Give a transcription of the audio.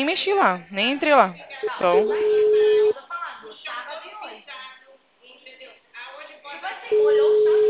Nem mexi lá, nem entrei lá. Então, Tô falando, tava de olho. Entendeu? Tipo assim, olhou o chão